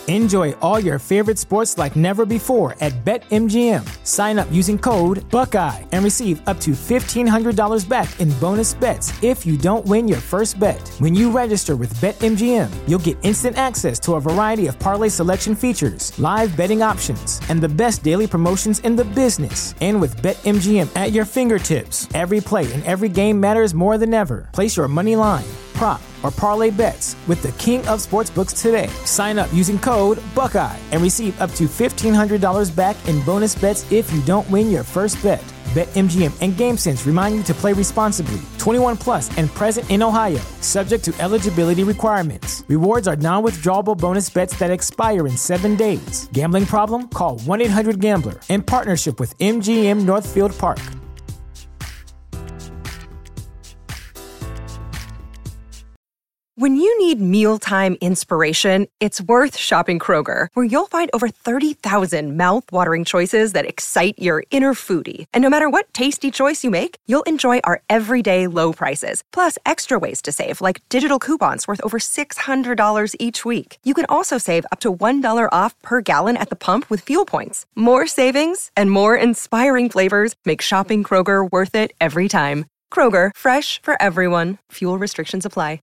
Enjoy all your favorite sports like never before at BetMGM. Sign up using code Buckeye and receive up to $1,500 back in bonus bets if you don't win your first bet. When you register with BetMGM, you'll get instant access to a variety of parlay selection features, live betting options, and the best daily promotions in the business. And with BetMGM at your fingertips, every play and every game matters more than ever. Place your money line, prop, or parlay bets with the king of sportsbooks today. Sign up using code Buckeye and receive up to $1,500 back in bonus bets if you don't win your first bet. BetMGM and GameSense remind you to play responsibly. 21 plus and present in Ohio, subject to eligibility requirements. Rewards are non-withdrawable bonus bets that expire in 7 days. Gambling problem? Call 1-800-GAMBLER. In partnership with MGM Northfield Park. When you need mealtime inspiration, it's worth shopping Kroger, where you'll find over 30,000 mouth-watering choices that excite your inner foodie. And no matter what tasty choice you make, you'll enjoy our everyday low prices, plus extra ways to save, like digital coupons worth over $600 each week. You can also save up to $1 off per gallon at the pump with fuel points. More savings and more inspiring flavors make shopping Kroger worth it every time. Kroger, fresh for everyone. Fuel restrictions apply.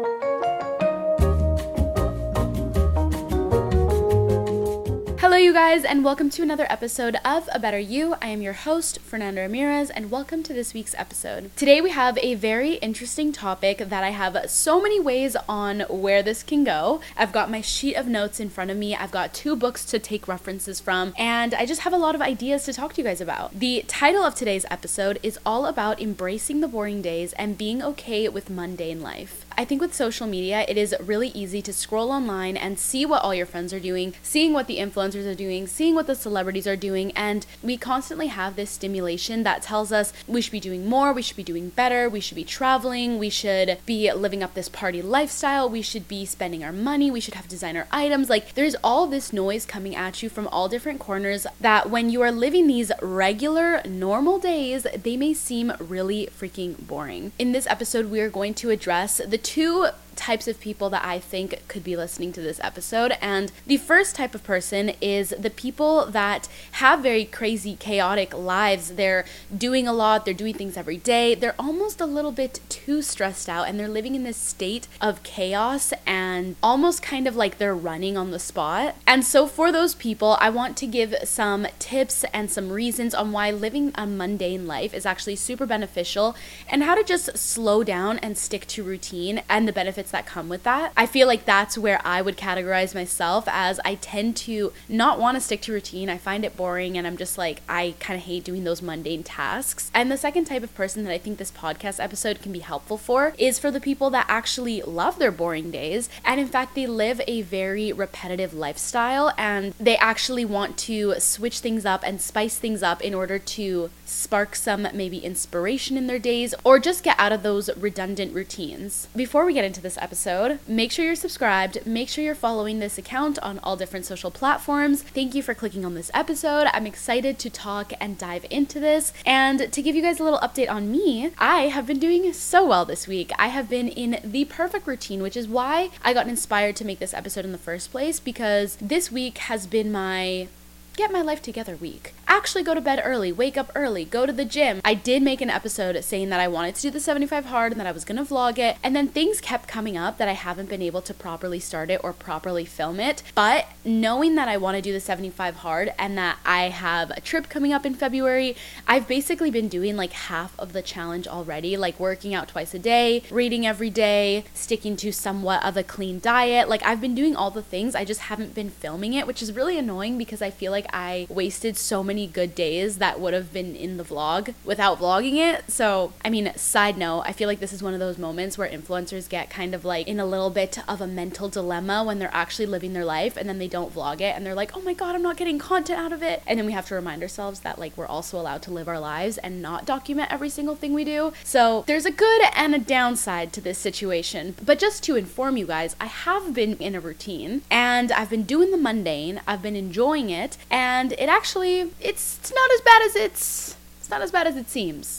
Hello, you guys, and welcome to another episode of A Better You. I am your host, Fernanda Ramirez, and welcome to this week's episode. Today, we have a very interesting topic that I have so many ways on where this can go. I've got my sheet of notes in front of me. I've got 2 books to take references from, and I just have a lot of ideas to talk to you guys about. The title of today's episode is all about embracing the boring days and being okay with mundane life. I think with social media, it is really easy to scroll online and see what all your friends are doing, seeing what the influencers are doing, seeing what the celebrities are doing, and we constantly have this stimulation that tells us we should be doing more, we should be doing better, we should be traveling, we should be living up this party lifestyle, we should be spending our money, we should have designer items. Like, there's all this noise coming at you from all different corners that when you are living these regular, normal days, they may seem really freaking boring. In this episode, we are going to address the 2 types of people that I think could be listening to this episode. And the first type of person is the people that have very crazy, chaotic lives. They're doing a lot, they're doing things every day, they're almost a little bit too stressed out, and they're living in this state of chaos and almost kind of like they're running on the spot. And so for those people, I want to give some tips and some reasons on why living a mundane life is actually super beneficial, and how to just slow down and stick to routine and the benefits that come with that. I feel like that's where I would categorize myself, as I tend to not want to stick to routine. I find it boring, and I'm just like, I kind of hate doing those mundane tasks. And the second type of person that I think this podcast episode can be helpful for is for the people that actually love their boring days, and in fact they live a very repetitive lifestyle, and they actually want to switch things up and spice things up in order to spark some maybe inspiration in their days, or just get out of those redundant routines. Before we get into this episode, make sure you're subscribed, make sure you're following this account on all different social platforms. Thank you for clicking on this episode. I'm excited to talk and dive into this. And to give you guys a little update on me, I have been doing so well this week. I have been in the perfect routine, which is why I got inspired to make this episode in the first place, because this week has been my get my life together week. Actually go to bed early, wake up early, go to the gym. I did make an episode saying that I wanted to do the 75 hard and that I was gonna vlog it, and then things kept coming up that I haven't been able to properly start it or properly film it. But knowing that I want to do the 75 hard and that I have a trip coming up in February, I've basically been doing like half of the challenge already, like working out twice a day, reading every day, sticking to somewhat of a clean diet. Like, I've been doing all the things, I just haven't been filming it, which is really annoying because I feel like I wasted so many good days that would have been in the vlog without vlogging it. So, I mean, side note, I feel like this is one of those moments where influencers get kind of like in a little bit of a mental dilemma when they're actually living their life and then they don't vlog it and they're like, oh my god, I'm not getting content out of it. And then we have to remind ourselves that like we're also allowed to live our lives and not document every single thing we do. So there's a good and a downside to this situation. But just to inform you guys, I have been in a routine and I've been doing the mundane, I've been enjoying it, and it actually, it's not as bad as it seems.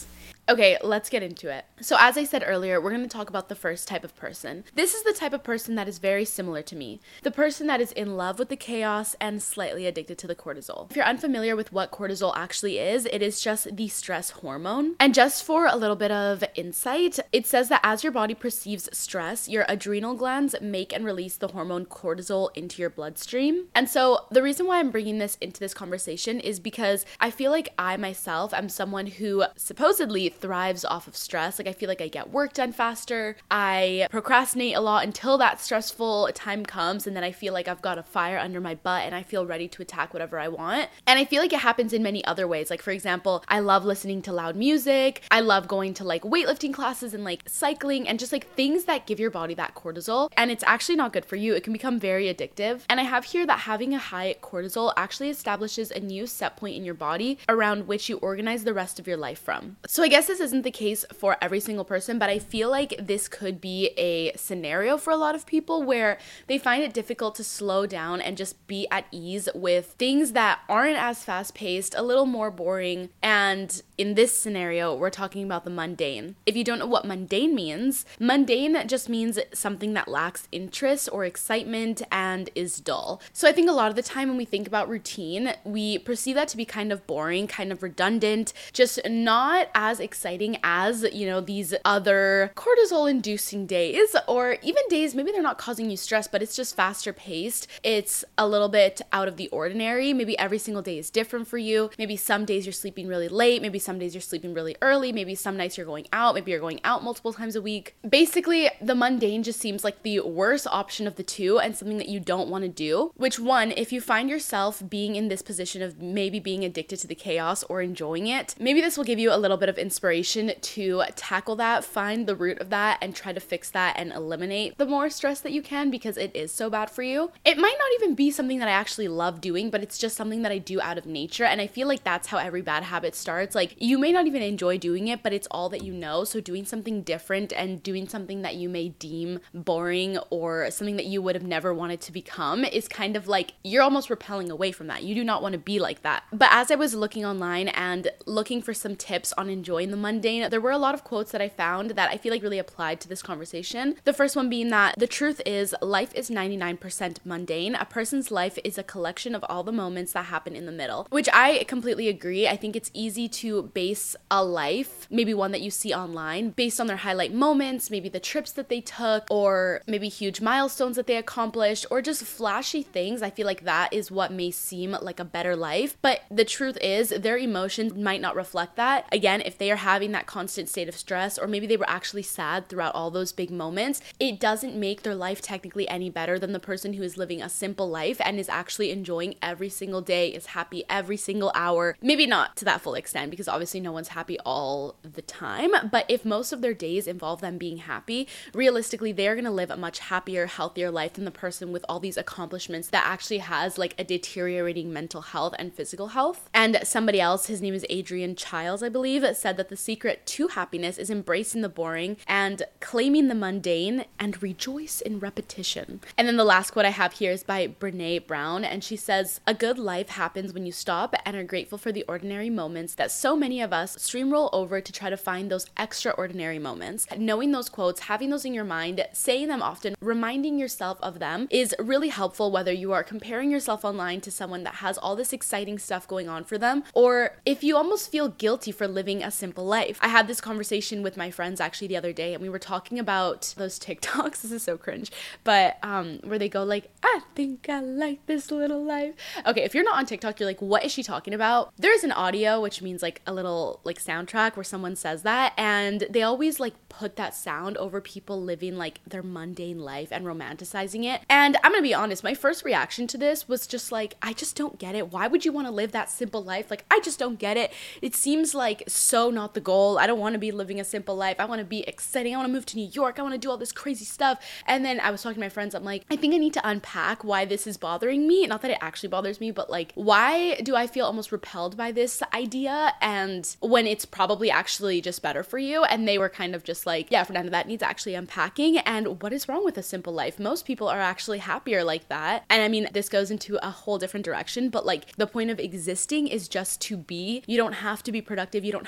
Okay, let's get into it. So as I said earlier, we're going to talk about the first type of person. This is the type of person that is very similar to me. The person that is in love with the chaos and slightly addicted to the cortisol. If you're unfamiliar with what cortisol actually is, it is just the stress hormone. And just for a little bit of insight, it says that as your body perceives stress, your adrenal glands make and release the hormone cortisol into your bloodstream. And so the reason why I'm bringing this into this conversation is because I feel like I myself am someone who supposedly thrives off of stress. Like I feel like I get work done faster. I procrastinate a lot until that stressful time comes, and then I feel like I've got a fire under my butt and I feel ready to attack whatever I want. And I feel like it happens in many other ways. Like for example, I love listening to loud music. I love going to like weightlifting classes and like cycling and just like things that give your body that cortisol. And it's actually not good for you. It can become very addictive. And I have here that having a high cortisol actually establishes a new set point in your body around which you organize the rest of your life from. So I guess this isn't the case for every single person, but I feel like this could be a scenario for a lot of people where they find it difficult to slow down and just be at ease with things that aren't as fast-paced, a little more boring. And in this scenario, we're talking about the mundane. If you don't know what mundane means just means something that lacks interest or excitement and is dull. So I think a lot of the time when we think about routine, we perceive that to be kind of boring, kind of redundant, just not as exciting as, these other cortisol-inducing days, or even days, maybe they're not causing you stress, but it's just faster paced. It's a little bit out of the ordinary. Maybe every single day is different for you. Maybe some days you're sleeping really late. Maybe some days you're sleeping really early. Maybe some nights you're going out. Maybe you're going out multiple times a week. Basically, the mundane just seems like the worst option of the two and something that you don't want to do. Which one, if you find yourself being in this position of maybe being addicted to the chaos or enjoying it, maybe this will give you a little bit of inspiration to tackle that, find the root of that, and try to fix that and eliminate the more stress that you can, because it is so bad for you. It might not even be something that I actually love doing, but it's just something that I do out of nature, and I feel like that's how every bad habit starts. Like, you may not even enjoy doing it, but it's all that you know, so doing something different and doing something that you may deem boring or something that you would have never wanted to become is kind of like, you're almost repelling away from that. You do not want to be like that. But as I was looking online and looking for some tips on enjoying the mundane, there were a lot of quotes that I found that I feel like really applied to this conversation. The first one being that the truth is life is 99% mundane. A person's life is a collection of all the moments that happen in the middle, which I completely agree. I think it's easy to base a life, maybe one that you see online, based on their highlight moments, maybe the trips that they took, or maybe huge milestones that they accomplished, or just flashy things. I feel like that is what may seem like a better life, but the truth is their emotions might not reflect that. Again, if they are having that constant state of stress, or maybe they were actually sad throughout all those big moments, it doesn't make their life technically any better than the person who is living a simple life and is actually enjoying every single day, is happy every single hour. Maybe not to that full extent, because obviously no one's happy all the time, but if most of their days involve them being happy, realistically they're going to live a much happier, healthier life than the person with all these accomplishments that actually has like a deteriorating mental health and physical health. And somebody else, his name is Adrian Chiles, I believe, said that the secret to happiness is embracing the boring and claiming the mundane and rejoice in repetition. And then the last quote I have here is by Brené Brown, and she says, "A good life happens when you stop and are grateful for the ordinary moments that so many of us streamroll over to try to find those extraordinary moments." Knowing those quotes, having those in your mind, saying them often, reminding yourself of them is really helpful, whether you are comparing yourself online to someone that has all this exciting stuff going on for them, or if you almost feel guilty for living a simple life. I had this conversation with my friends actually the other day, and we were talking about those TikToks, this is so cringe, but where they go like, "I think I like this little life." Okay, if you're not on TikTok, you're like, what is she talking about? There's an audio, which means like a little like soundtrack where someone says that, and they always like put that sound over people living like their mundane life and romanticizing it. And I'm gonna be honest, my first reaction to this was just like, I just don't get it. Why would you want to live that simple life? Like, I just don't get it. It seems like so not the goal. I don't want to be living a simple life. I want to be exciting. I want to move to New York. I want to do all this crazy stuff. And then I was talking to my friends. I'm like, I think I need to unpack why this is bothering me. Not that it actually bothers me, but like, why do I feel almost repelled by this idea? And when it's probably actually just better for you. And they were kind of just like, yeah, Fernanda, that needs actually unpacking. And what is wrong with a simple life? Most people are actually happier like that. And I mean, this goes into a whole different direction, but like the point of existing is just to be. You don't have to be productive. You don't have to be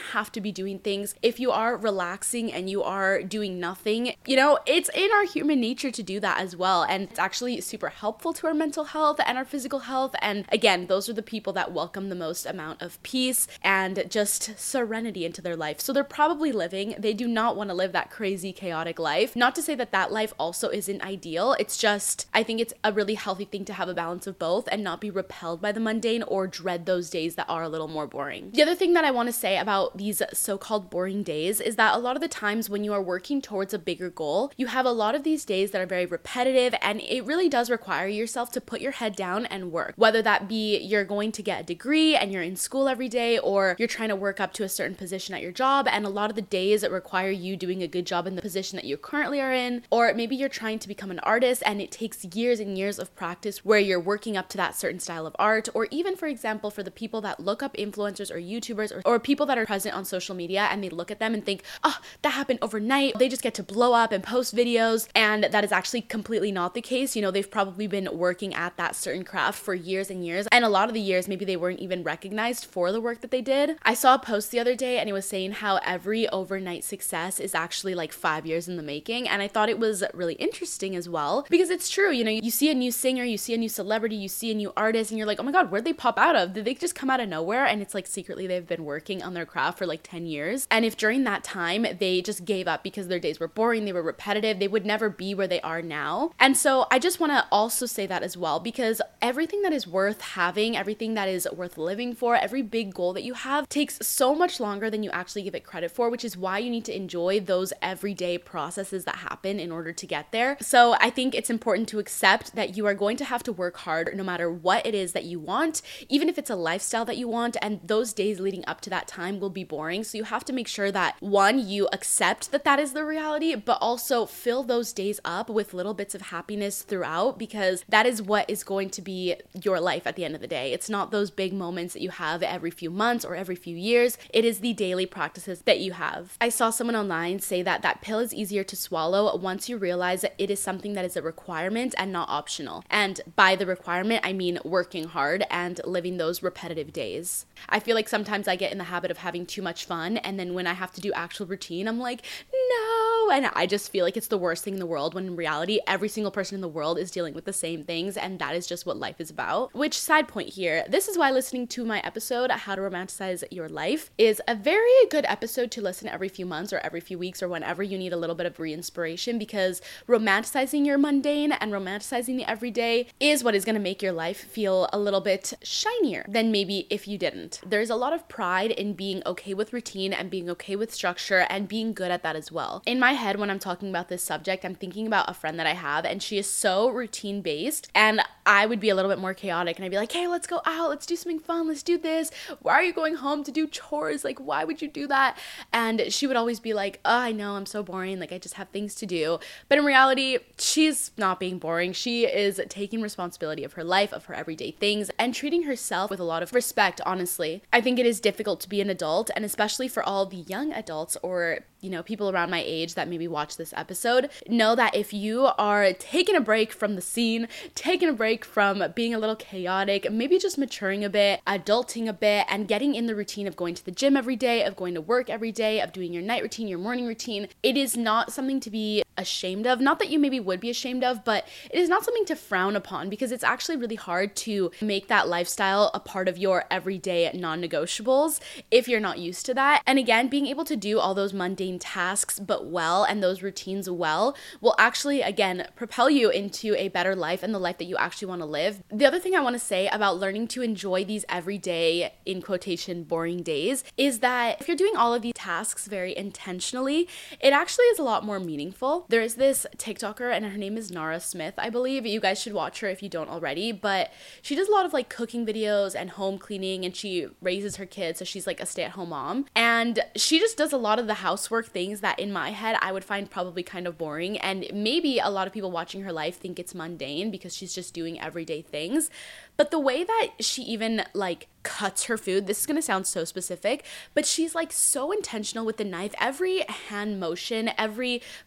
be doing things, if you are relaxing and you are doing nothing, you know, it's in our human nature to do that as well. And it's actually super helpful to our mental health and our physical health. And again, those are the people that welcome the most amount of peace and just serenity into their life. So they're probably they do not want to live that crazy, chaotic life. Not to say that that life also isn't ideal. It's just, I think it's a really healthy thing to have a balance of both and not be repelled by the mundane or dread those days that are a little more boring. The other thing that I want to say about these so-called boring days is that a lot of the times when you are working towards a bigger goal, you have a lot of these days that are very repetitive, and it really does require yourself to put your head down and work. Whether that be you're going to get a degree and you're in school every day, or you're trying to work up to a certain position at your job, and a lot of the days that require you doing a good job in the position that you currently are in, or maybe you're trying to become an artist and it takes years and years of practice where you're working up to that certain style of art, or even, for example, for the people that look up influencers or YouTubers or people that are present on social media and they look at them and think, oh, that happened overnight. They just get to blow up and post videos, and that is actually completely not the case. You know, they've probably been working at that certain craft for years and years, and a lot of the years maybe they weren't even recognized for the work that they did. I saw a post the other day and it was saying how every overnight success is actually like 5 years in the making, and I thought it was really interesting as well, because it's true. You know, you see a new singer, you see a new celebrity, you see a new artist, and you're like, oh my god, where'd they pop out of? Did they just come out of nowhere? And it's like secretly they've been working on their craft for like 10 years, and if during that time they just gave up because their days were boring, they were repetitive, they would never be where they are now. And so I just want to also say that as well, because everything that is worth having, everything that is worth living for, every big goal that you have takes so much longer than you actually give it credit for, which is why you need to enjoy those everyday processes that happen in order to get there. So I think it's important to accept that you are going to have to work hard no matter what it is that you want, even if it's a lifestyle that you want, and those days leading up to that time will be boring. So you have to make sure that, one, you accept that that is the reality, but also fill those days up with little bits of happiness throughout, because that is what is going to be your life at the end of the day. It's not those big moments that you have every few months or every few years. It is the daily practices that you have. I saw someone online say that that pill is easier to swallow once you realize that it is something that is a requirement and not optional. And by the requirement, I mean working hard and living those repetitive days. I feel like sometimes I get in the habit of having too much fun, and then when I have to do actual routine, I'm like, no, and I just feel like it's the worst thing in the world, when in reality, every single person in the world is dealing with the same things, and that is just what life is about. Which, side point here, this is why listening to my episode, How to Romanticize Your Life, is a very good episode to listen every few months or every few weeks or whenever you need a little bit of re-inspiration, because romanticizing your mundane and romanticizing the everyday is what is going to make your life feel a little bit shinier than maybe if you didn't. There's a lot of pride in being okay with routine and being okay with structure and being good at that as well. In my head, when I'm talking about this subject, I'm thinking about a friend that I have, and she is so routine based, and I would be a little bit more chaotic, and I'd be like, hey, let's go out, let's do something fun, let's do this. Why are you going home to do chores? Like, why would you do that? And she would always be like, oh, I know, I'm so boring, like I just have things to do. But in reality, she's not being boring. She is taking responsibility of her life, of her everyday things, and treating herself with a lot of respect, honestly. I think it is difficult to be an adult, and especially for all the young adults or, you know, people around my age that maybe watch this episode, know that if you are taking a break from the scene, taking a break from being a little chaotic, maybe just maturing a bit, adulting a bit, and getting in the routine of going to the gym every day, of going to work every day, of doing your night routine, your morning routine, it is not something to be ashamed of. Not that you maybe would be ashamed of, but it is not something to frown upon, because it's actually really hard to make that lifestyle a part of your everyday non-negotiables if you're not used to that. And again, being able to do all those mundane tasks but well, and those routines well, will actually, again, propel you into a better life and the life that you actually want to live. The other thing I want to say about learning to enjoy these everyday, in quotation, boring days, is that if you're doing all of these tasks very intentionally, it actually is a lot more meaningful. There is this TikToker, and her name is Nara Smith, I believe. You guys should watch her if you don't already, but she does a lot of like cooking videos and home cleaning, and she raises her kids, so she's like a stay-at-home mom, and she just does a lot of the housework things that in my head I would find probably kind of boring, and maybe a lot of people watching her life think it's mundane because she's just doing everyday things. But the way that she even like cuts her food, this is gonna sound so specific, but she's like so intentional with the knife. Every hand motion, every placement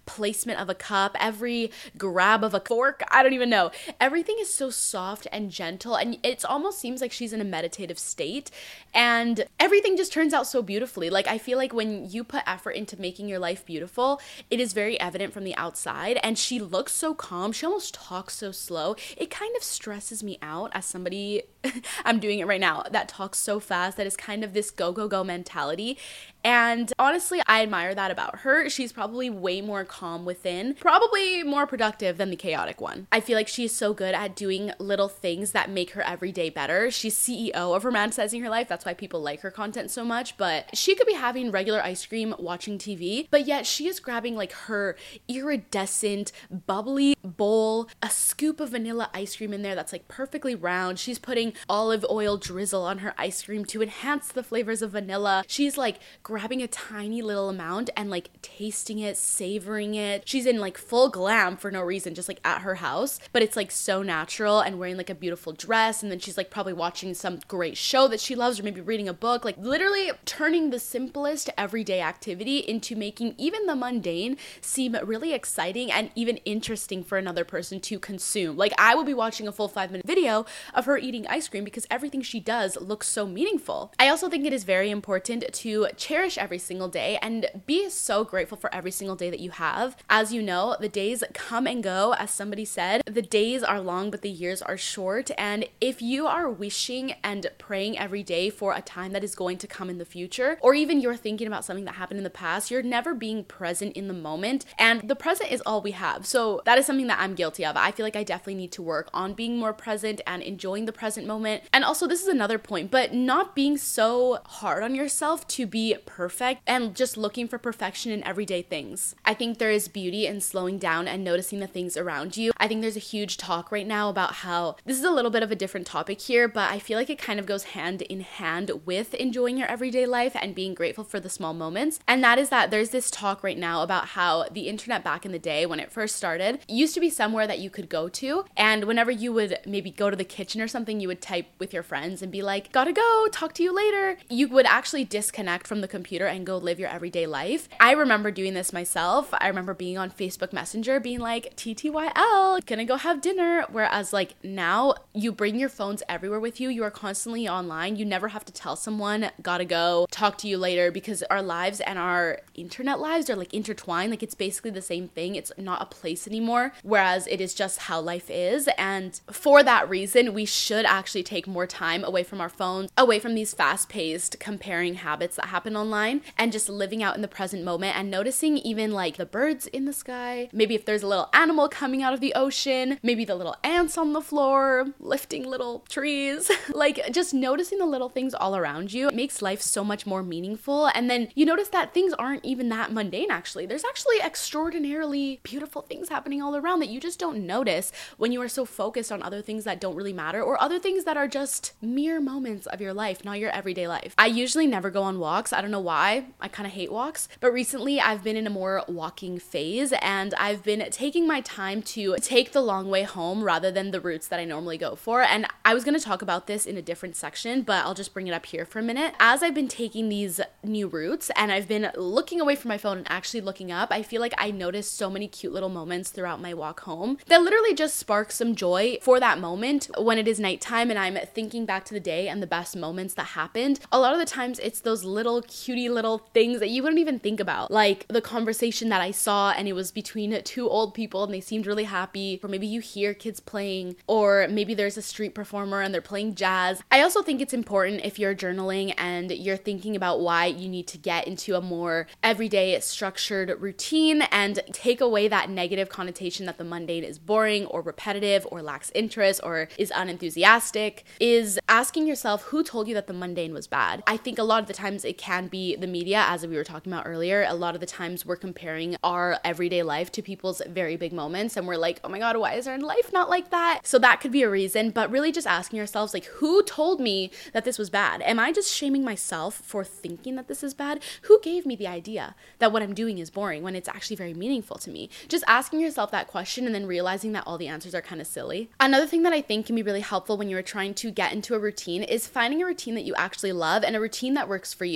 placement of a cup, every grab of a fork, I don't even know. Everything is so soft and gentle, and it almost seems like she's in a meditative state, and everything just turns out so beautifully. Like, I feel like when you put effort into making your life beautiful, it is very evident from the outside, and she looks so calm. She almost talks so slow. It kind of stresses me out as somebody, I'm doing it right now, that talks so fast, that is kind of this go, go, go mentality. And honestly, I admire that about her. She's probably way more calm within, probably more productive than the chaotic one. I feel like she's so good at doing little things that make her everyday better. She's CEO of romanticizing her life. That's why people like her content so much. But she could be having regular ice cream, watching TV, but yet she is grabbing like her iridescent, bubbly bowl, a scoop of vanilla ice cream in there that's like perfectly round. She's putting olive oil drizzle on her ice cream to enhance the flavors of vanilla. She's like grabbing a tiny little amount and like tasting it, savoring it. She's in like full glam for no reason, just like at her house, but it's like so natural, and wearing like a beautiful dress, and then she's like probably watching some great show that she loves, or maybe reading a book, like literally turning the simplest everyday activity into making even the mundane seem really exciting and even interesting for another person to consume. Like, I will be watching a full 5-minute video of her eating ice cream because everything she does looks so meaningful. I also think it is very important to cherish every single day and be so grateful for every single day that you have. As you know, the days come and go. As somebody said, the days are long, but the years are short. And if you are wishing and praying every day for a time that is going to come in the future, or even you're thinking about something that happened in the past, you're never being present in the moment. And the present is all we have. So that is something that I'm guilty of. I feel like I definitely need to work on being more present and enjoying the present moment. And also, this is another point, but not being so hard on yourself to be perfect and just looking for perfection in everyday things. I think there is beauty in slowing down and noticing the things around you. I think there's a huge talk right now about how, this is a little bit of a different topic here, but I feel like it kind of goes hand in hand with enjoying your everyday life and being grateful for the small moments. And that is that there's this talk right now about how the internet back in the day, when it first started, used to be somewhere that you could go to, and whenever you would maybe go to the kitchen or something, you would type with your friends and be like, gotta go, talk to you later. You would actually disconnect from the computer and go live your everyday life. I remember doing this myself. I remember being on Facebook Messenger being like, TTYL, gonna go have dinner. Whereas like now, you bring your phones everywhere with you. You are constantly online. You never have to tell someone, gotta go, talk to you later, because our lives and our internet lives are like intertwined. Like, it's basically the same thing. It's not a place anymore, whereas it is just how life is. And for that reason, we should actually take more time away from our phones, away from these fast-paced comparing habits that happen online, and just living out in the present moment and noticing even like the birds in the sky, maybe if there's a little animal coming out of the ocean, maybe the little ants on the floor lifting little trees, like just noticing the little things all around you. It makes life so much more meaningful. And then you notice that things aren't even that mundane actually. There's actually extraordinarily beautiful things happening all around that you just don't notice when you are so focused on other things that don't really matter, or other things that are just mere moments of your life, not your everyday life. I usually never go on walks. I don't know why. I kind of hate walks, but recently I've been in a more walking phase, and I've been taking my time to take the long way home rather than the routes that I normally go for. And I was going to talk about this in a different section, but I'll just bring it up here for a minute. As I've been taking these new routes and I've been looking away from my phone and actually looking up, I feel like I noticed so many cute little moments throughout my walk home that literally just spark some joy for that moment when it is nighttime and I'm thinking back to the day and the best moments that happened. A lot of the times it's those little cutie little things that you wouldn't even think about, like the conversation that I saw and it was between two old people and they seemed really happy, or maybe you hear kids playing, or maybe there's a street performer and they're playing jazz. I also think it's important if you're journaling and you're thinking about why you need to get into a more everyday structured routine and take away that negative connotation that the mundane is boring or repetitive or lacks interest or is unenthusiastic, is asking yourself, who told you that the mundane was bad? I think a lot of the times it can be the media, as we were talking about earlier. A lot of the times we're comparing our everyday life to people's very big moments and we're like, oh my god, why is our life not like that? So that could be a reason, but really just asking yourselves, like, who told me that this was bad? Am I just shaming myself for thinking that this is bad? Who gave me the idea that what I'm doing is boring when it's actually very meaningful to me? Just asking yourself that question and then realizing that all the answers are kind of silly. Another thing that I think can be really helpful when you're trying to get into a routine is finding a routine that you actually love and a routine that works for you. I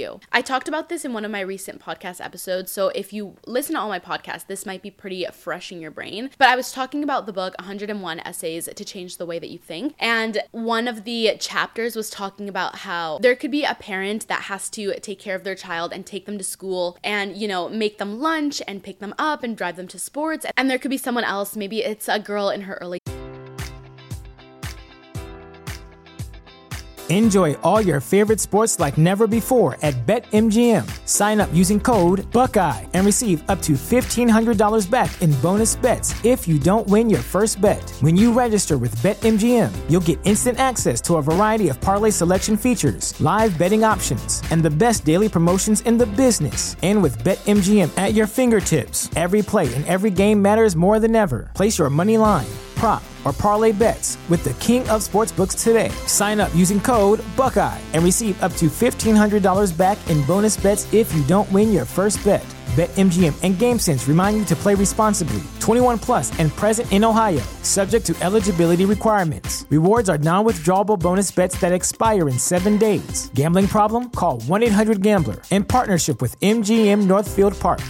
talked about this in one of my recent podcast episodes, so if you listen to all my podcasts, this might be pretty fresh in your brain. But I was talking about the book 101 Essays to Change the Way That You Think, and one of the chapters was talking about how there could be a parent that has to take care of their child and take them to school and, make them lunch and pick them up and drive them to sports. And there could be someone else, maybe it's a girl in her early. Enjoy all your favorite sports like never before at BetMGM. Sign up using code Buckeye and receive up to $1,500 back in bonus bets if you don't win your first bet. When you register with BetMGM, you'll get instant access to a variety of parlay selection features, live betting options, and the best daily promotions in the business. And with BetMGM at your fingertips, every play and every game matters more than ever. Place your money line, prop, or parlay bets with the king of sportsbooks today. Sign up using code Buckeye and receive up to $1,500 back in bonus bets if you don't win your first bet. BetMGM and GameSense remind you to play responsibly. 21 plus and present in Ohio, subject to eligibility requirements. Rewards are non-withdrawable bonus bets that expire in 7 days. Gambling problem? Call 1-800-GAMBLER. In partnership with MGM Northfield Park.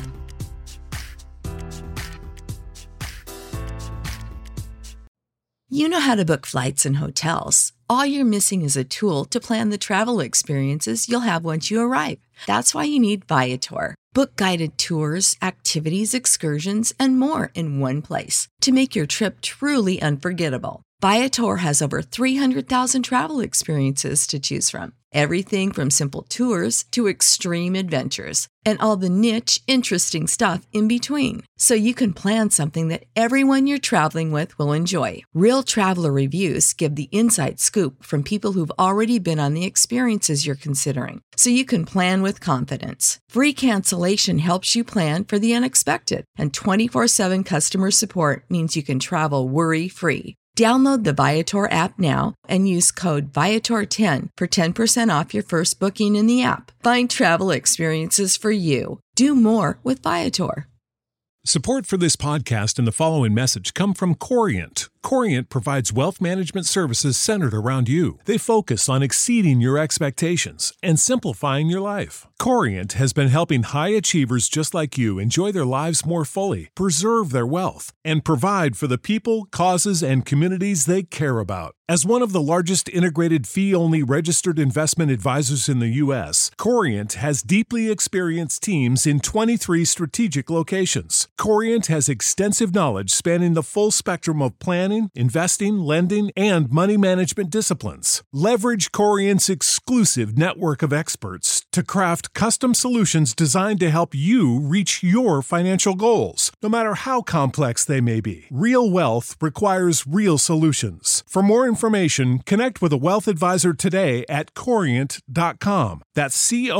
You know how to book flights and hotels. All you're missing is a tool to plan the travel experiences you'll have once you arrive. That's why you need Viator. Book guided tours, activities, excursions, and more in one place to make your trip truly unforgettable. Viator has over 300,000 travel experiences to choose from. Everything from simple tours to extreme adventures and all the niche, interesting stuff in between. So you can plan something that everyone you're traveling with will enjoy. Real traveler reviews give the inside scoop from people who've already been on the experiences you're considering. So you can plan with confidence. Free cancellation helps you plan for the unexpected. And 24/7 customer support means you can travel worry-free. Download the Viator app now and use code Viator10 for 10% off your first booking in the app. Find travel experiences for you. Do more with Viator. Support for this podcast and the following message come from Corient. Corient provides wealth management services centered around you. They focus on exceeding your expectations and simplifying your life. Corient has been helping high achievers just like you enjoy their lives more fully, preserve their wealth, and provide for the people, causes, and communities they care about. As one of the largest integrated fee-only registered investment advisors in the U.S., Corient has deeply experienced teams in 23 strategic locations. Corient has extensive knowledge spanning the full spectrum of planning, investing, lending, and money management disciplines. Leverage Corient's exclusive network of experts to craft custom solutions designed to help you reach your financial goals, no matter how complex they may be. Real wealth requires real solutions. For more information, connect with a wealth advisor today at Corient.com. That's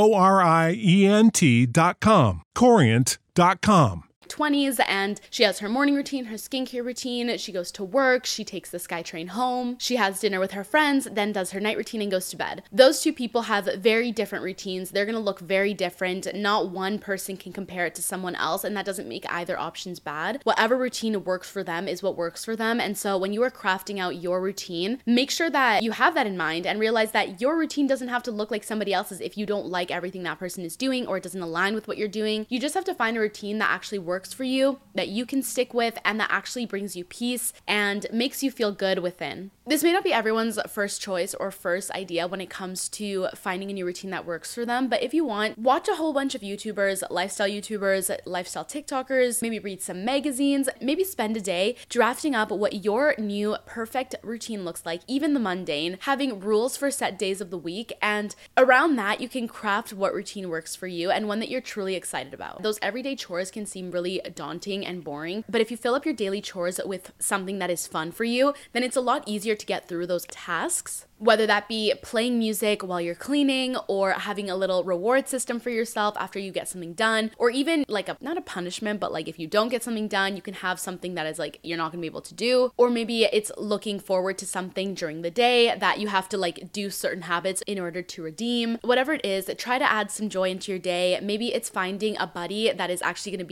Corient.com. Corient.com. 20s, and she has her morning routine, her skincare routine, she goes to work, she takes the SkyTrain home, she has dinner with her friends, then does her night routine and goes to bed. Those two people have very different routines. They're going to look very different. Not one person can compare it to someone else, and that doesn't make either options bad. Whatever routine works for them is what works for them. And so when you are crafting out your routine, make sure that you have that in mind and realize that your routine doesn't have to look like somebody else's if you don't like everything that person is doing or it doesn't align with what you're doing. You just have to find a routine that actually works for you, that you can stick with, and that actually brings you peace and makes you feel good within. This may not be everyone's first choice or first idea when it comes to finding a new routine that works for them, but if you want, watch a whole bunch of YouTubers, lifestyle TikTokers, maybe read some magazines, maybe spend a day drafting up what your new perfect routine looks like, even the mundane, having rules for set days of the week, and around that you can craft what routine works for you and one that you're truly excited about. Those everyday chores can seem really daunting and boring, but if you fill up your daily chores with something that is fun for you, then it's a lot easier to get through those tasks. Whether that be playing music while you're cleaning or having a little reward system for yourself after you get something done, or even like not a punishment, but like if you don't get something done, you can have something that is like you're not gonna be able to do, or maybe it's looking forward to something during the day that you have to like do certain habits in order to redeem. Whatever it is, try to add some joy into your day. Maybe it's finding a buddy that is actually gonna be your body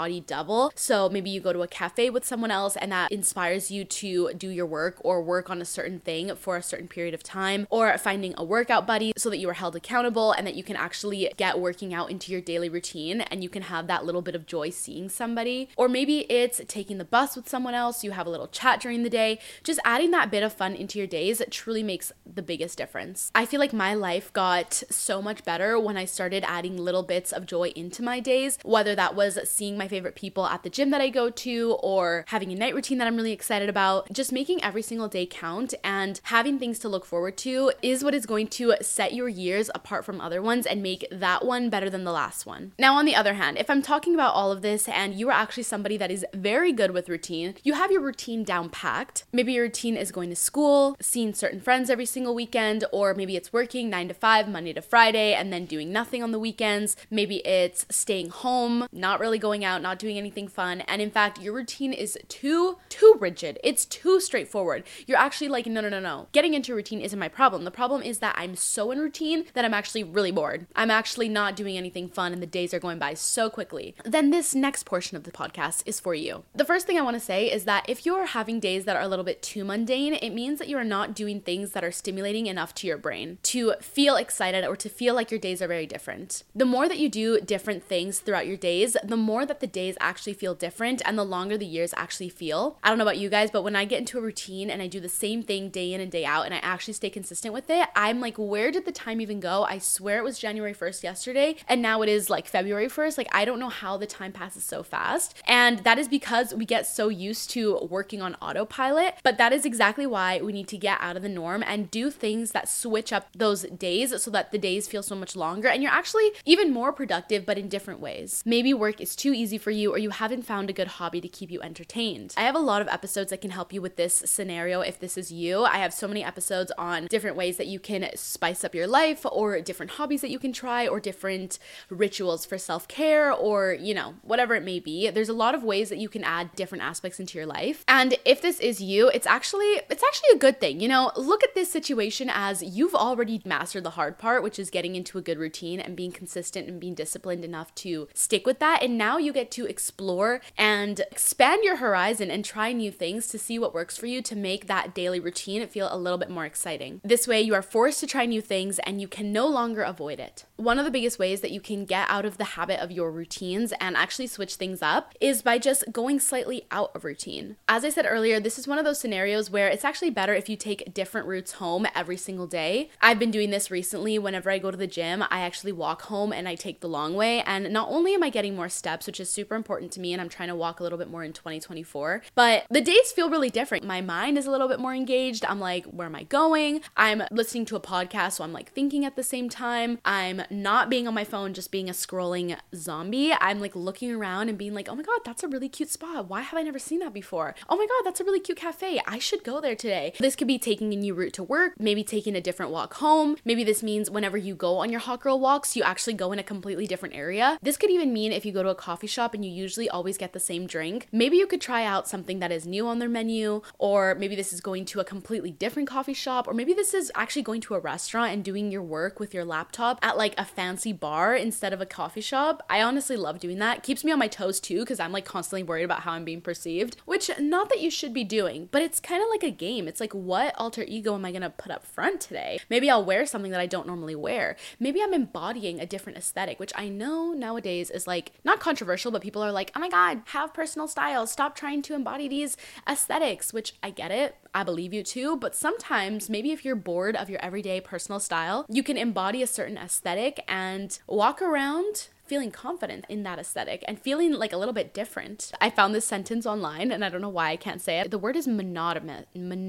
body double. So maybe you go to a cafe with someone else and that inspires you to do your work or work on a certain thing for a certain period of time, or finding a workout buddy so that you are held accountable and that you can actually get working out into your daily routine and you can have that little bit of joy seeing somebody. Or maybe it's taking the bus with someone else, you have a little chat during the day. Just adding that bit of fun into your days truly makes the biggest difference. I feel like my life got so much better when I started adding little bits of joy into my days, whether that was seeing my favorite people at the gym that I go to or having a night routine that I'm really excited about. Just making every single day count and having things to look forward to is what is going to set your years apart from other ones and make that one better than the last one. Now, on the other hand, if I'm talking about all of this and you are actually somebody that is very good with routine, you have your routine down packed. Maybe your routine is going to school, seeing certain friends every single weekend, or maybe it's working 9 to 5, Monday to Friday, and then doing nothing on the weekends. Maybe it's staying home, not really going out, not doing anything fun. And in fact, your routine is too rigid. It's too straightforward. You're actually like, no. Getting into a routine isn't my problem. The problem is that I'm so in routine that I'm actually really bored. I'm actually not doing anything fun and the days are going by so quickly. Then this next portion of the podcast is for you. The first thing I want to say is that if you're having days that are a little bit too mundane, it means that you are not doing things that are stimulating enough to your brain to feel excited or to feel like your days are very different. The more that you do different things throughout your days, the more that the days actually feel different and the longer the years actually feel. I don't know about you guys, but when I get into a routine and I do the same thing day in and day out and I actually stay consistent with it, I'm like, where did the time even go? I swear it was January 1st yesterday and now it is like February 1st. Like, I don't know how the time passes so fast. And that is because we get so used to working on autopilot, but that is exactly why we need to get out of the norm and do things that switch up those days so that the days feel so much longer and you're actually even more productive, but in different ways. Maybe work is too easy for you or you haven't found a good hobby to keep you entertained. I have a lot of episodes that can help you with this scenario if this is you. I have so many episodes on different ways that you can spice up your life or different hobbies that you can try or different rituals for self-care or, whatever it may be. There's a lot of ways that you can add different aspects into your life. And if this is you, it's actually a good thing. Look at this situation as you've already mastered the hard part, which is getting into a good routine and being consistent and being disciplined enough to stick with that. And now you get to explore and expand your horizon and try new things to see what works for you to make that daily routine feel a little bit more exciting. This way you are forced to try new things and you can no longer avoid it. One of the biggest ways that you can get out of the habit of your routines and actually switch things up is by just going slightly out of routine. As I said earlier, this is one of those scenarios where it's actually better if you take different routes home every single day. I've been doing this recently. Whenever I go to the gym, I actually walk home and I take the long way. And not only am I getting more steps, which is super important to me, and I'm trying to walk a little bit more in 2024, but the days feel really different. My mind is a little bit more engaged. I'm like, where am I going? I'm listening to a podcast, so I'm like thinking at the same time. I'm not being on my phone, just being a scrolling zombie. I'm like looking around and being like, oh my God, that's a really cute spot. Why have I never seen that before? Oh my God, that's a really cute cafe. I should go there today. This could be taking a new route to work, maybe taking a different walk home. Maybe this means whenever you go on your hot girl walks, you actually go in a completely different area. This could even mean if you go to a coffee shop and you usually always get the same drink, maybe you could try out something that is new on their menu, or maybe this is going to a completely different coffee shop, or maybe this is actually going to a restaurant and doing your work with your laptop at like a fancy bar instead of a coffee shop. I honestly love doing that. Keeps me on my toes too, because I'm like constantly worried about how I'm being perceived, which not that you should be doing, but it's kind of like a game. It's like, what alter ego am I gonna put up front today? Maybe I'll wear something that I don't normally wear. Maybe I'm embodying a different aesthetic, which I know nowadays is like not controversial, but people are like, oh my God, have personal style. Stop trying to embody these aesthetics, which I get it. I believe you too, but sometimes maybe if you're bored of your everyday personal style, you can embody a certain aesthetic and walk around feeling confident in that aesthetic and feeling like a little bit different. I found this sentence online and I don't know why I can't say it. The word is monotonous.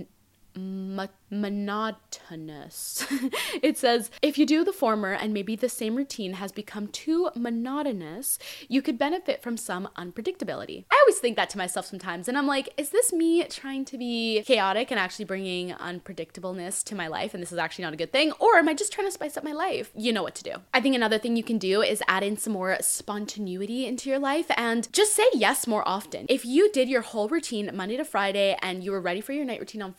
It says, if you do the former and maybe the same routine has become too monotonous, you could benefit from some unpredictability. I always think that to myself sometimes and I'm like, is this me trying to be chaotic and actually bringing unpredictableness to my life and this is actually not a good thing, or am I just trying to spice up my life? You know what to do. I think another thing you can do is add in some more spontaneity into your life and just say yes more often. If you did your whole routine Monday to Friday and you were ready for your night routine on Friday, but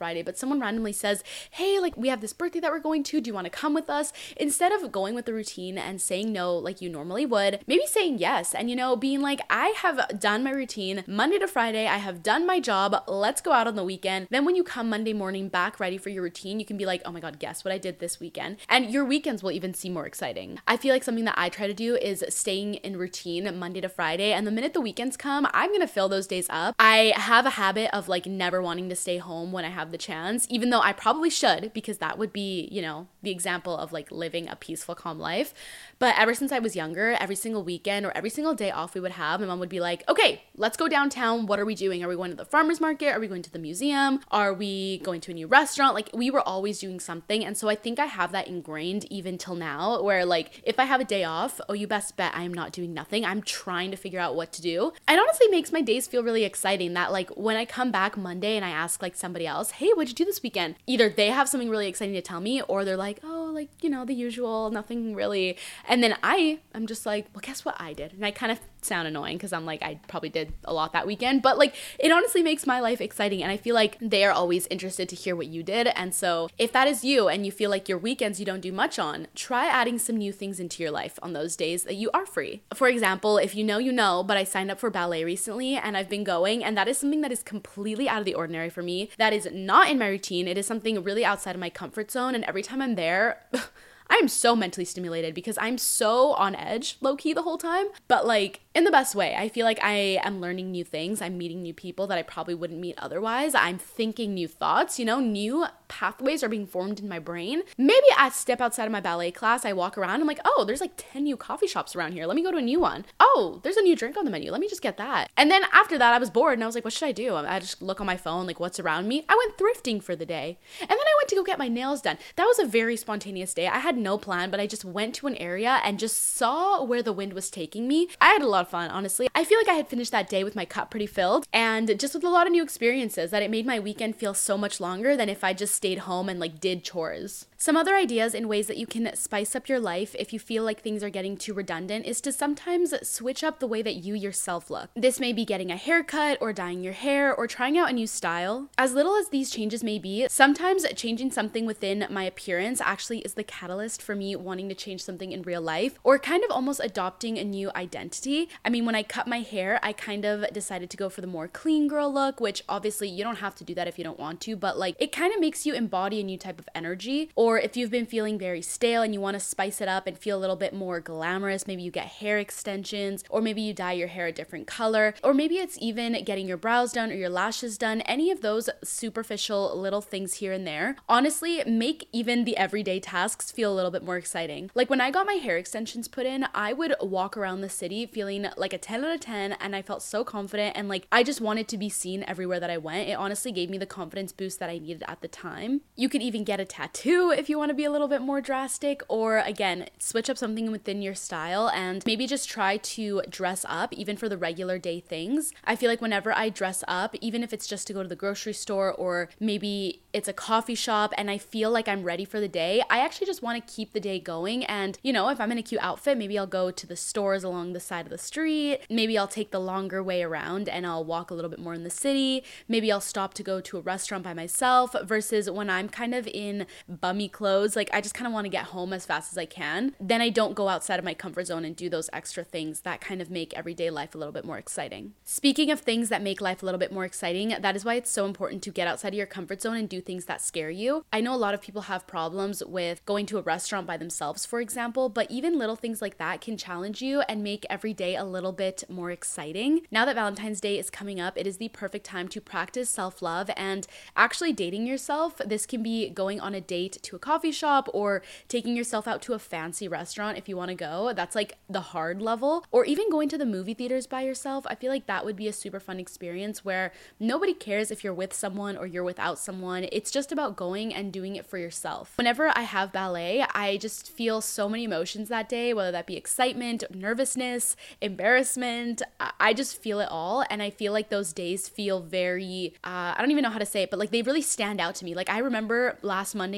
someone randomly says, hey, like we have this birthday that we're going to, do you want to come with us? Instead of going with the routine and saying no like you normally would, maybe saying yes and, being like, I have done my routine Monday to Friday, I have done my job, let's go out on the weekend. Then when you come Monday morning back ready for your routine, you can be like, oh my God, guess what I did this weekend? And your weekends will even seem more exciting. I feel like something that I try to do is staying in routine Monday to Friday, and the minute the weekends come, I'm gonna fill those days up. I have a habit of like never wanting to stay home when I have the chance, even though I probably should, because that would be, the example of like living a peaceful, calm life. But ever since I was younger, every single weekend or every single day off we would have, my mom would be like, okay, let's go downtown. What are we doing? Are we going to the farmer's market? Are we going to the museum? Are we going to a new restaurant? Like we were always doing something. And so I think I have that ingrained even till now, where like if I have a day off, oh, you best bet I am not doing nothing. I'm trying to figure out what to do. It honestly makes my days feel really exciting that like when I come back Monday and I ask like somebody else, hey, what'd you do this weekend? Either they have something really exciting to tell me, or they're like, oh, like, the usual, nothing really. And then I'm just like, well, guess what I did? And I kind of sound annoying because I'm like, I probably did a lot that weekend, but like it honestly makes my life exciting. And I feel like they are always interested to hear what you did. And so if that is you and you feel like your weekends you don't do much on, try adding some new things into your life on those days that you are free. For example, if you know, but I signed up for ballet recently and I've been going, and that is something that is completely out of the ordinary for me. That is not in my routine. It is something really outside of my comfort zone. And every time I'm there, I am so mentally stimulated because I'm so on edge, low-key, the whole time, but like in the best way. I feel like I am learning new things. I'm meeting new people that I probably wouldn't meet otherwise. I'm thinking new thoughts, new pathways are being formed in my brain. Maybe I step outside of my ballet class, I walk around, I'm like, oh, there's like 10 new coffee shops around here. Let me go to a new one. Oh, there's a new drink on the menu. Let me just get that. And then after that, I was bored and I was like, what should I do? I just look on my phone, like what's around me. I went thrifting for the day. And then I went to go get my nails done. That was a very spontaneous day. I had no plan, but I just went to an area and just saw where the wind was taking me. I had a lot of fun, honestly. I feel like I had finished that day with my cup pretty filled and just with a lot of new experiences that it made my weekend feel so much longer than if I just stayed home and like did chores. Some other ideas in ways that you can spice up your life if you feel like things are getting too redundant is to sometimes switch up the way that you yourself look. This may be getting a haircut or dyeing your hair or trying out a new style. As little as these changes may be, sometimes changing something within my appearance actually is the catalyst for me wanting to change something in real life, or kind of almost adopting a new identity. I mean, when I cut my hair, I kind of decided to go for the more clean girl look, which obviously you don't have to do that if you don't want to, but like it kind of makes you embody a new type of energy. Or if you've been feeling very stale and you want to spice it up and feel a little bit more glamorous, maybe you get hair extensions, or maybe you dye your hair a different color, or maybe it's even getting your brows done or your lashes done. Any of those superficial little things here and there, honestly, make even the everyday tasks feel a little bit more exciting. Like when I got my hair extensions put in, I would walk around the city feeling like a 10 out of 10, and I felt so confident and like I just wanted to be seen everywhere that I went. It honestly gave me the confidence boost that I needed at the time. You could even get a tattoo if you want to be a little bit more drastic, or again, switch up something within your style and maybe just try to dress up even for the regular day things. I feel like whenever I dress up, even if it's just to go to the grocery store or maybe it's a coffee shop and I feel like I'm ready for the day, I actually just want to keep the day going. And if I'm in a cute outfit, maybe I'll go to the stores along the side of the street. Maybe I'll take the longer way around and I'll walk a little bit more in the city. Maybe I'll stop to go to a restaurant by myself, versus when I'm kind of in bummy clothes, like I just kind of want to get home as fast as I can. Then I don't go outside of my comfort zone and do those extra things that kind of make everyday life a little bit more exciting. Speaking of things that make life a little bit more exciting, that is why it's so important to get outside of your comfort zone and do things that scare you. I know a lot of people have problems with going to a restaurant by themselves, for example, but even little things like that can challenge you and make every day a little bit more exciting. Now that Valentine's Day is coming up, it is the perfect time to practice self-love and actually dating yourself. This can be going on a date to a coffee shop or taking yourself out to a fancy restaurant if you want to go. That's like the hard level. Or even going to the movie theaters by yourself. I feel like that would be a super fun experience where nobody cares if you're with someone or you're without someone. It's just about going and doing it for yourself. Whenever I have ballet, I just feel so many emotions that day, whether that be excitement, nervousness, embarrassment. I just feel it all. And I feel like those days feel very, I don't even know how to say it, but like they really stand out to me. Like I remember last Monday and Tuesday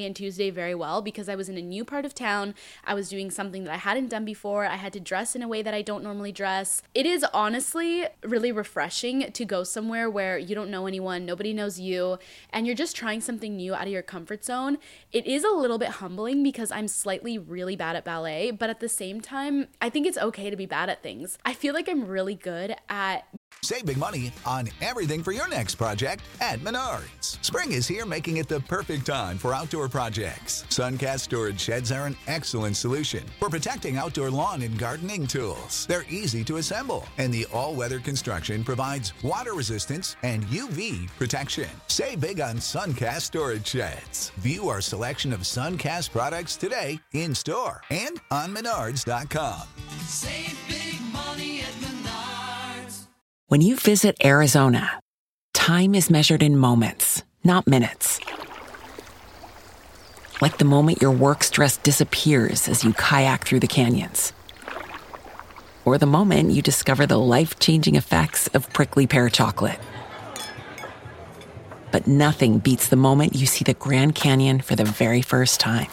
day very well because I was in a new part of town. I was doing something that I hadn't done before. I had to dress in a way that I don't normally dress. It is honestly really refreshing to go somewhere where you don't know anyone, nobody knows you, and you're just trying something new out of your comfort zone. It is a little bit humbling because I'm slightly really bad at ballet, but at the same time, I think it's okay to be bad at things. I feel like I'm really good at Save big money on everything for your next project at Menards. Spring is here, making it the perfect time for outdoor projects. Suncast storage sheds are an excellent solution for protecting outdoor lawn and gardening tools. They're easy to assemble, and the all-weather construction provides water resistance and UV protection. Save big on Suncast storage sheds. View our selection of Suncast products today in store and on Menards.com. Save big money at Menards. When you visit Arizona, time is measured in moments, not minutes. Like the moment your work stress disappears as you kayak through the canyons. Or the moment you discover the life-changing effects of prickly pear chocolate. But nothing beats the moment you see the Grand Canyon for the very first time.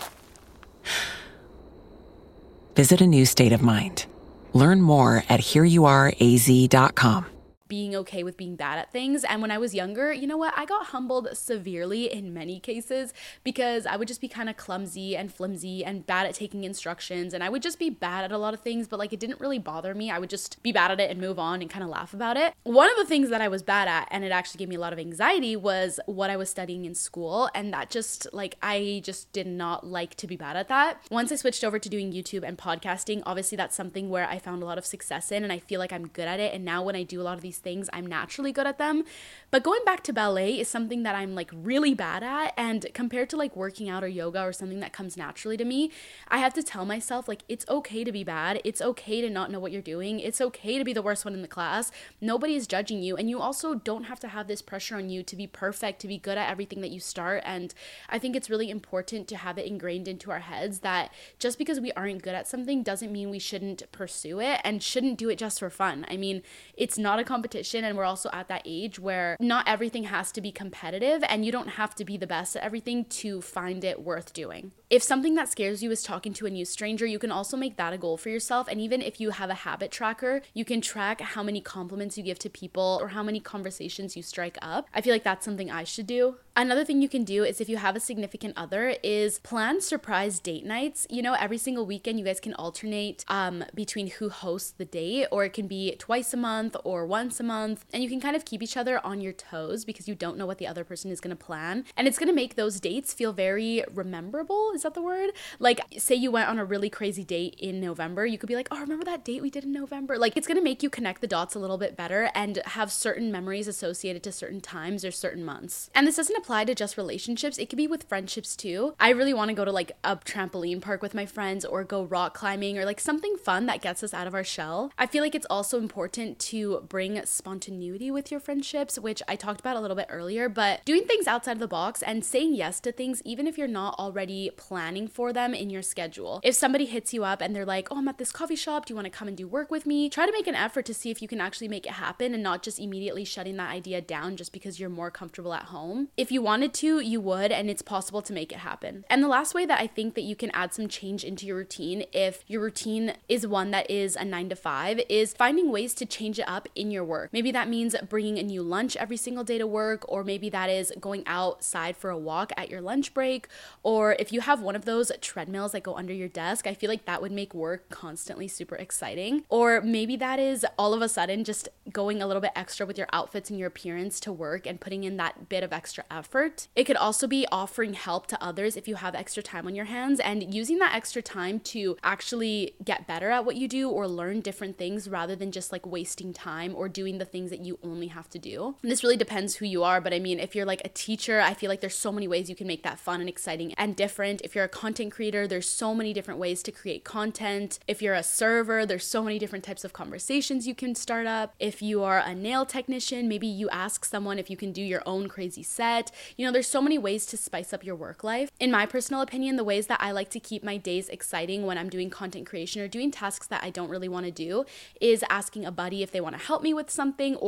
Visit a new state of mind. Learn more at hereyouareaz.com. Being okay with being bad at things. And when I was younger, you know what? I got humbled severely in many cases because I would just be kind of clumsy and flimsy and bad at taking instructions. And I would just be bad at a lot of things, but like it didn't really bother me. I would just be bad at it and move on and kind of laugh about it. One of the things that I was bad at, and it actually gave me a lot of anxiety, was what I was studying in school. And that just like, I just did not like to be bad at that. Once I switched over to doing YouTube and podcasting, obviously that's something where I found a lot of success in and I feel like I'm good at it. And now when I do a lot of these things, I'm naturally good at them. But going back to ballet is something that I'm like really bad at, and compared to like working out or yoga or something that comes naturally to me, I have to tell myself like it's okay to be bad. It's okay to not know what you're doing. It's okay to be the worst one in the class. Nobody is judging you, and you also don't have to have this pressure on you to be perfect, to be good at everything that you start. And I think it's really important to have it ingrained into our heads that just because we aren't good at something doesn't mean we shouldn't pursue it and shouldn't do it just for fun. I mean, it's not a competition, and we're also at that age where not everything has to be competitive, and you don't have to be the best at everything to find it worth doing. If something that scares you is talking to a new stranger, you can also make that a goal for yourself. And even if you have a habit tracker, you can track how many compliments you give to people or how many conversations you strike up. I feel like that's something I should do. Another thing you can do is if you have a significant other is plan surprise date nights. You know, every single weekend you guys can alternate between who hosts the date, or it can be twice a month or once a month. And you can kind of keep each other on your toes because you don't know what the other person is going to plan. And it's going to make those dates feel very rememberable. Is that the word? Like, say you went on a really crazy date in November. You could be like, oh, remember that date we did in November? Like, it's going to make you connect the dots a little bit better and have certain memories associated to certain times or certain months. And this doesn't apply to just relationships. It could be with friendships too. I really want to go to like a trampoline park with my friends or go rock climbing or like something fun that gets us out of our shell. I feel like it's also important to bring spontaneity with your friendships, which I talked about a little bit earlier, but doing things outside of the box and saying yes to things even if you're not already planning for them in your schedule. If somebody hits you up and they're like, oh, I'm at this coffee shop, do you want to come and do work with me? Try to make an effort to see if you can actually make it happen and not just immediately shutting that idea down just because you're more comfortable at home. If you wanted to, you would, and it's possible to make it happen. And the last way that I think that you can add some change into your routine, if your routine is one that is a 9 to 5, is finding ways to change it up in your work. Maybe that means bringing a new lunch every single day to work, or maybe that is going outside for a walk at your lunch break, or if you have one of those treadmills that go under your desk, I feel like that would make work constantly super exciting. Or maybe that is all of a sudden just going a little bit extra with your outfits and your appearance to work and putting in that bit of extra effort. It could also be offering help to others if you have extra time on your hands and using that extra time to actually get better at what you do or learn different things rather than just like wasting time or doing the things that you only have to do. And this really depends who you are, but I mean, if you're like a teacher, I feel like there's so many ways you can make that fun and exciting and different. If you're a content creator, there's so many different ways to create content. If you're a server, there's so many different types of conversations you can start up. If you are a nail technician, maybe you ask someone if you can do your own crazy set. You know, there's so many ways to spice up your work life. In my personal opinion, the ways that I like to keep my days exciting when I'm doing content creation or doing tasks that I don't really want to do is asking a buddy if they want to help me with something, or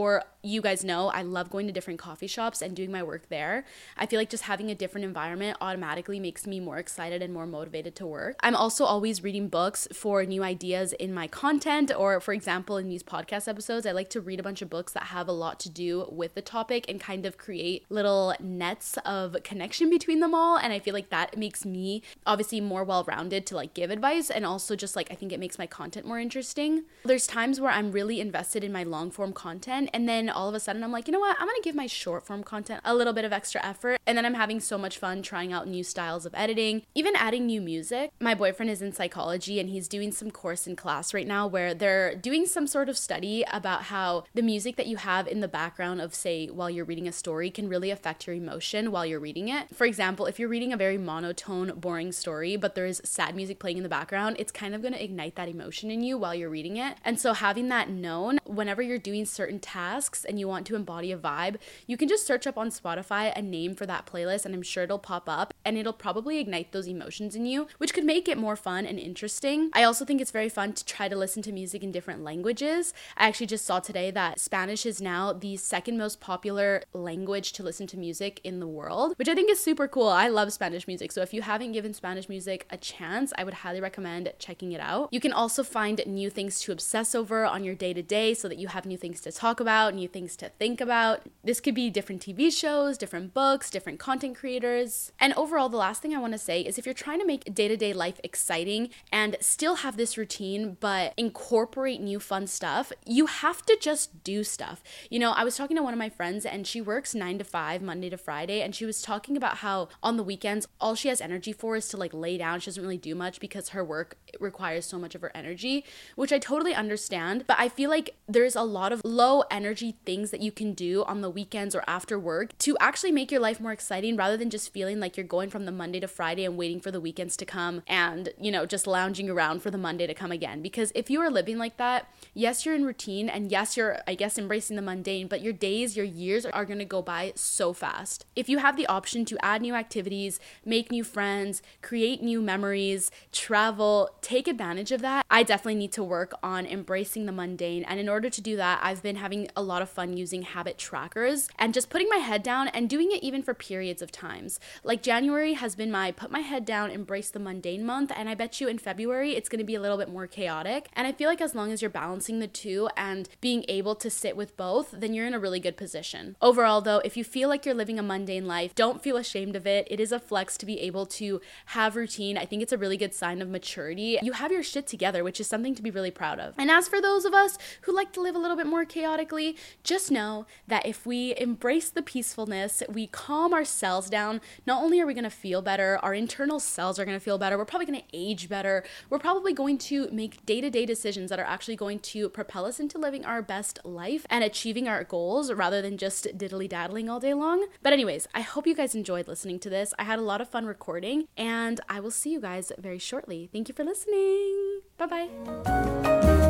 you guys know, I love going to different coffee shops and doing my work there. I feel like just having a different environment automatically makes me more excited and more motivated to work. I'm also always reading books for new ideas in my content, or for example, in these podcast episodes, I like to read a bunch of books that have a lot to do with the topic and kind of create little nets of connection between them all. And I feel like that makes me obviously more well-rounded to like give advice, and also just like I think it makes my content more interesting. There's times where I'm really invested in my long form content, and then all of a sudden I'm like, you know what, I'm gonna give my short form content a little bit of extra effort, and then I'm having so much fun trying out new styles of editing, even adding new music. My boyfriend is in psychology and he's doing some course in class right now where they're doing some sort of study about how the music that you have in the background of, say, while you're reading a story can really affect your emotion while you're reading it. For example, if you're reading a very monotone, boring story, but there is sad music playing in the background, it's kind of going to ignite that emotion in you while you're reading it. And so having that known, whenever you're doing certain tasks and you want to embody a vibe, you can just search up on Spotify a name for that playlist, and I'm sure it'll pop up and it'll probably ignite those emotions in you, which could make it more fun and interesting. I also think it's very fun to try to listen to music in different languages. I actually just saw today that Spanish is now the second most popular language to listen to music in the world, which I think is super cool. I love Spanish music, so if you haven't given Spanish music a chance, I would highly recommend checking it out. You can also find new things to obsess over on your day-to-day so that you have new things to talk about, new things to think about. This could be different TV shows, different books, different content creators. And overall, the last thing I want to say is if you're trying to make day-to-day life exciting and still have this routine but incorporate new fun stuff, you have to just do stuff. You know, I was talking to one of my friends and she works 9 to 5 Monday to Friday, and she was talking about how on the weekends all she has energy for is to like lay down. She doesn't really do much because her work requires so much of her energy, which I totally understand. But I feel like there's a lot of low energy things that you can do on the weekends or after work to actually make your life more exciting, rather than just feeling like you're going from the Monday to Friday and waiting for the weekends to come and, you know, just lounging around for the Monday to come again. Because if you are living like that, yes, you're in routine, and yes, you're, I guess, embracing the mundane, but your days, your years are going to go by so fast. If you have the option to add new activities, make new friends, create new memories, travel, take advantage of that. I definitely need to work on embracing the mundane. And in order to do that, I've been having a lot of fun using habit trackers and just putting my head down and doing it even for periods of times. Like January has been my put my head down, embrace the mundane month. And I bet you in February, it's going to be a little bit more chaotic. And I feel like as long as you're balancing the two and being able to sit with both, then you're in a really good position. Overall though, if you feel like you're living a mundane life, don't feel ashamed of it. It is a flex to be able to have routine. I think it's a really good sign of maturity. You have your shit together, which is something to be really proud of. And as for those of us who like to live a little bit more chaotically, just know that if we embrace the peacefulness, we calm ourselves down, not only are we going to feel better, our internal selves are going to feel better, we're probably going to age better, we're probably going to make day-to-day decisions that are actually going to propel us into living our best life and achieving our goals rather than just diddly-daddling all day long. But anyways, I hope you guys enjoyed listening to this. I had a lot of fun recording, and I will see you guys very shortly. Thank you for listening. Bye-bye.